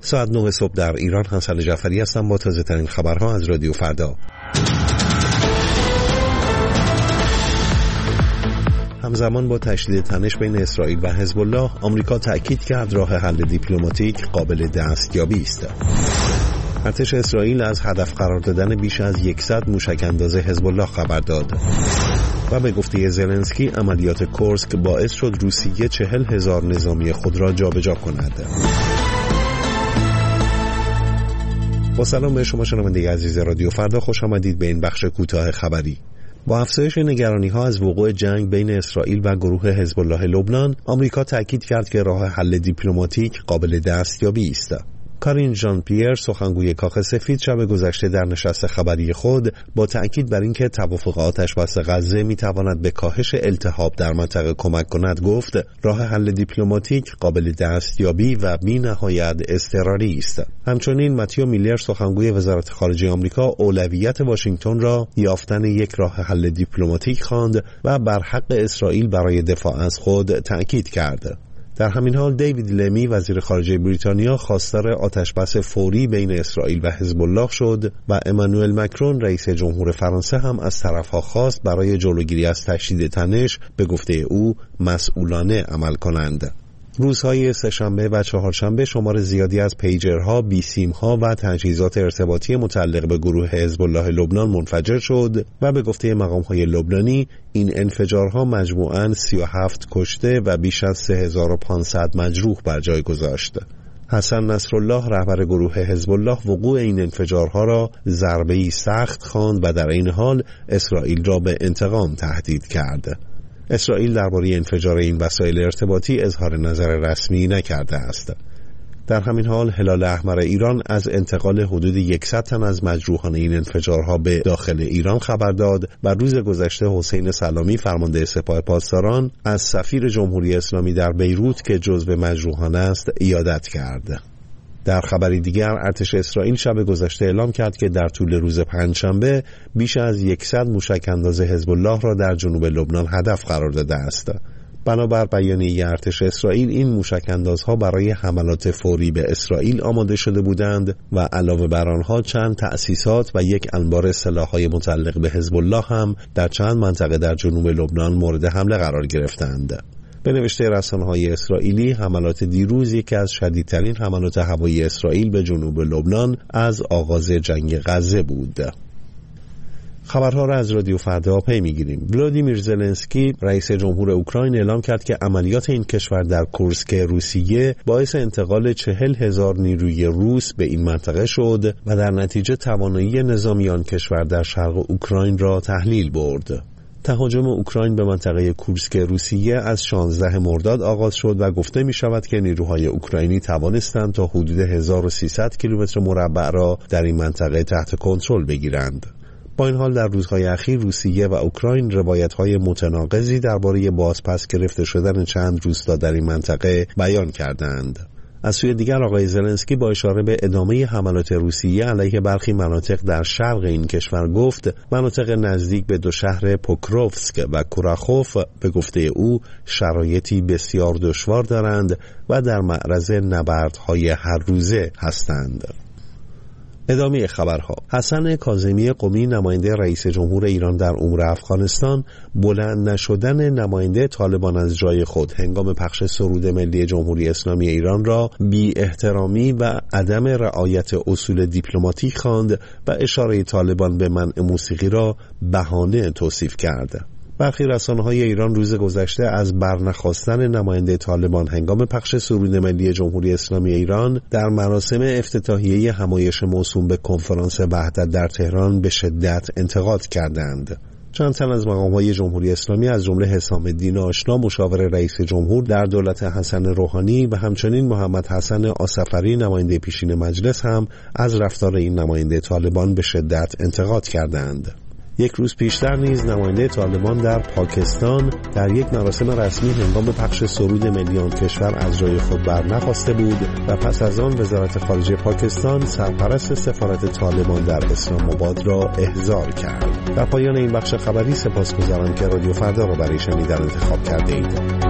ساعت 9 صبح در ایران. حسن جعفری هستم با تازه ترین خبرها از رادیو فردا. همزمان با تشدید تنش بین اسرائیل و حزب الله، آمریکا تأکید کرد راه حل دیپلماتیک قابل دستیابی است. ارتش اسرائیل از هدف قرار دادن بیش از 100 موشک‌انداز حزب الله خبر داد و به گفته زلنسکی عملیات کورسک باعث شد روسیه 40,000 نظامی خود را جابجا کند. با سلام به شما شنونده عزیز رادیو فردا، خوش آمدید به این بخش کوتاه خبری. با افزایش نگرانی‌ها از وقوع جنگ بین اسرائیل و گروه حزب الله لبنان، آمریکا تأکید کرد که راه حل دیپلماتیک قابل دستیابی است. کارین ژان پیر، سخنگوی کاخ سفید، شب گذشته در نشست خبری خود با تأکید بر اینکه توافق آتش‌بس غزه می‌تواند به کاهش التهاب در منطقه کمک کند، گفت راه حل دیپلماتیک قابل دستیابی و بی‌نهایت اضطراری است. همچنین متیو میلر، سخنگوی وزارت خارجه آمریکا، اولویت واشنگتن را یافتن یک راه حل دیپلماتیک خواند و بر حق اسرائیل برای دفاع از خود تأکید کرد. در همین حال دیوید لمی، وزیر خارجه بریتانیا، خواستار آتش‌بس فوری بین اسرائیل و حزب الله شد و امانوئل مکرون، رئیس جمهور فرانسه، هم از طرف‌ها خواست برای جلوگیری از تشدید تنش به گفته او مسئولانه عمل کنند. روزهای سه‌شنبه و چهارشنبه شمار زیادی از پیجرها، بیسیم‌ها و تجهیزات ارتباطی متعلق به گروه حزب الله لبنان منفجر شد و به گفته مقام‌های لبنانی این انفجارها مجموعاً 37 کشته و بیش از 3500 مجروح بر جای گذاشت. حسن نصرالله، رهبر گروه حزب الله، وقوع این انفجارها را ضربه‌ای سخت خواند و در این حال اسرائیل را به انتقام تهدید کرد. اسرائیل درباره انفجار این وسایل ارتباطی اظهار نظر رسمی نکرده است. در همین حال هلال احمر ایران از انتقال حدود 100 تن از مجروحان این انفجارها به داخل ایران خبر داد و روز گذشته حسین سلامی، فرمانده سپاه پاسداران، از سفیر جمهوری اسلامی در بیروت که جزو مجروحان است عیادت کرد. در خبری دیگر، ارتش اسرائیل شب گذشته اعلام کرد که در طول روز پنجشنبه بیش از 100 موشک‌انداز حزب الله را در جنوب لبنان هدف قرار داده است. بنابر بیانیه ارتش اسرائیل، این موشک‌اندازها برای حملات فوری به اسرائیل آماده شده بودند و علاوه بر آنها چند تأسیسات و یک انبار سلاح‌های متعلق به حزب الله هم در چند منطقه در جنوب لبنان مورد حمله قرار گرفتند. به نوشته رسانه‌های اسرائیلی، حملات دیروز یکی از شدیدترین حملات هوایی اسرائیل به جنوب لبنان از آغاز جنگ غزه بود. خبرها را از رادیو فردا پی می‌گیریم. ولادیمیر زلنسکی، رئیس جمهور اوکراین، اعلام کرد که عملیات این کشور در کورسک روسیه باعث انتقال 40,000 نیروی روس به این منطقه شد و در نتیجه توانایی نظامی آن کشور در شرق اوکراین را تحلیل برد. تهاجم اوکراین به منطقه کورسک روسیه از 16 مرداد آغاز شد و گفته می شود که نیروهای اوکراینی توانستند تا حدود 1300 کیلومتر مربع را در این منطقه تحت کنترل بگیرند. با این حال در روزهای اخیر روسیه و اوکراین روایت‌های متناقضی درباره بازپس گرفته شدن چند روستا در این منطقه بیان کردند. از سوی دیگر، آقای زلنسکی با اشاره به ادامه حملات روسیه علیه برخی مناطق در شرق این کشور گفت مناطق نزدیک به دو شهر پوکروفسک و کوراخوف به گفته او شرایطی بسیار دشوار دارند و در معرض نبردهای هر روزه هستند. ادامه خبرها. حسن کاظمی قمی، نماینده رئیس جمهور ایران در امور افغانستان، بلند نشدن نماینده طالبان از جای خود هنگام پخش سرود ملی جمهوری اسلامی ایران را بی احترامی و عدم رعایت اصول دیپلماتیک خواند و اشاره طالبان به منع موسیقی را بهانه توصیف کرد. برخی رسانه‌های ایران روز گذشته از برنخواستن نماینده طالبان هنگام پخش سرود ملی جمهوری اسلامی ایران در مراسم افتتاحیه همایش موسوم به کنفرانس وحدت در تهران به شدت انتقاد کردند. چند تن از مقام‌های جمهوری اسلامی از جمله حسام الدین آشنا، مشاور رئیس جمهور در دولت حسن روحانی، و همچنین محمد حسن آصفری، نماینده پیشین مجلس، هم از رفتار این نماینده طالبان به شدت انتقاد کردند. یک روز پیشتر نیز نماینده طالبان در پاکستان در یک مراسم رسمی هنگام پخش سرود ملی آن کشور از جای خود برنخاسته بود و پس از آن وزارت خارجه پاکستان سرپرست سفارت طالبان در اسلام آباد را احضار کرد. در پایان این بخش خبری سپاسگزارم که رادیو فردا را برای شنیدن انتخاب کرده اید.